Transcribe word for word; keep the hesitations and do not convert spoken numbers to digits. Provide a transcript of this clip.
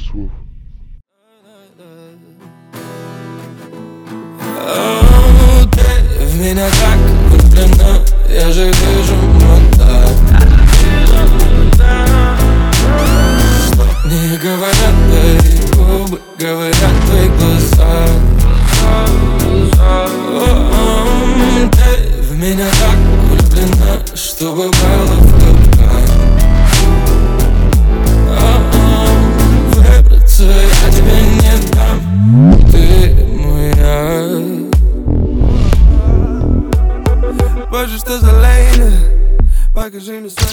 слов. О, ты в меня так влюблена, я же вижу, но так. Что не говорят твои губы, говорят твои глаза. О, ты в меня так влюблена, что бывало в капкан. Выбраться я тебе не дам, ты моя. Боже, что за лейна, покажи мне свой